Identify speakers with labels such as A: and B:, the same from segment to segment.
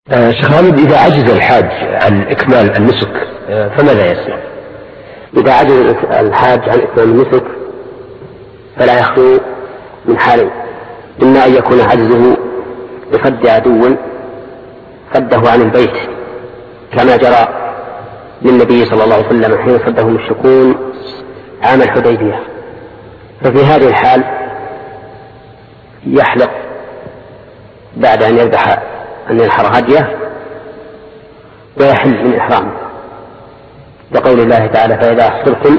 A: شيخ محمد، إذا عجز الحاج عن إكمال النسك فماذا يصنع؟
B: إذا عجز الحاج عن إكمال النسك فلا يخلو من حالين: إما أن يكون عجزه بصد عدو صده عن البيت كما جرى للنبي صلى الله عليه وسلم حين صده المشركون عام الحديبية، ففي هذه الحال يحلق بعد أن ينحر هديه ويحل من إحرامه، لقول الله تعالى: فإذا أحصرتم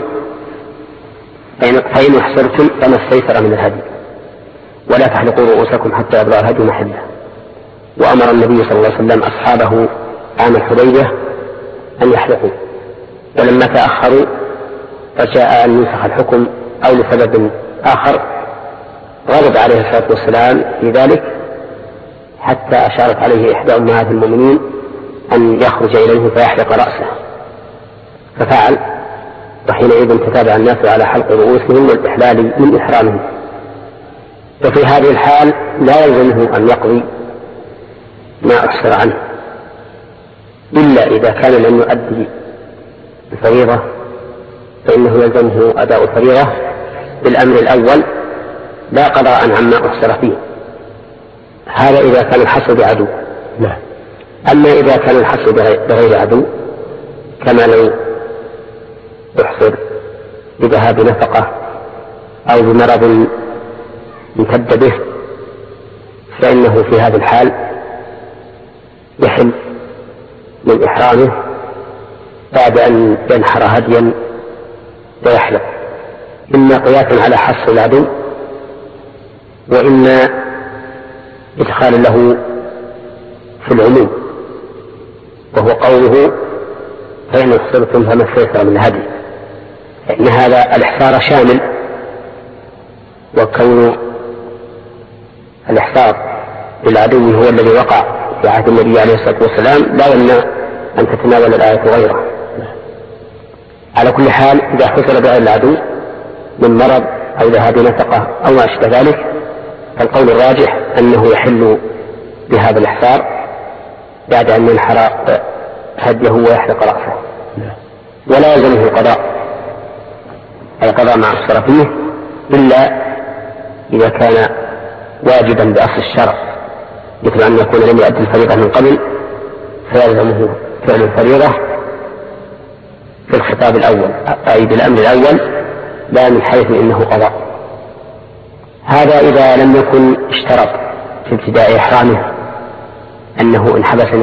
B: فإن أحصرتم فما استيسر من الهدي ولا تحلقوا رؤوسكم حتى يبلغ الهدي محله. وأمر النبي صلى الله عليه وسلم أصحابه عام الحديبية أن يحلقوا، ولما تأخروا فشاء أن ينسخ الحكم أو لسبب آخر غضب عليه الصلاة والسلام في ذلك، حتى أشارت عليه إحدى أمهات المؤمنين أن يخرج إليه فيحلق رأسه، ففعل، وحينئذ تتابع الناس على حلق رؤوسهم والإحلال من إحرامهم. وفي هذه الحال لا يلزمه أن يقضي ما أحصر عنه، إلا إذا كان لم يؤدي الفريضة فإنه يلزمه أداء الفريضة بالأمر الأول لا قضاء عما أحصر فيه. هذا إذا كان الحصر بعدو. أما إذا كان الحصر بغير عدو، كما لو يحصر بذهاب نفقة أو بمرض امتد به، فإنه في هذا الحال يحل من إحرامه بعد أن ينحر هديا ويحلق، إما قياسا على حصر العدو، وإما إدخال له في العموم، وهو قوله: فإن أحصرتم فما استيسر من الهدي، فإن هذا الإحصار شامل، وكون الإحصار للعدو هو الذي وقع في عهد النبي عليه الصلاة والسلام لا يمنع أن تتناول الآية غيره. على كل حال، إذا حصل بغير العدو من مرض أو ذهاب نفقة أو ما أشبه ذلك، فالقول الراجح أنه يحل بهذا الإحصار بعد أن ينحر هديه ويحلق رأسه، ولا يلزمه القضاء مع أحصر فيه، إلا إذا كان واجبا بأصل الشرع، مثل أن يكون لم يؤدي الفريضة من قبل فيلزمه فعل الفريضة في الخطاب الأول، أي بالأمر الأول، لا من حيث إنه قضاء. هذا إذا لم يكن اشترط في ابتداء إحرامه أنه إن حبس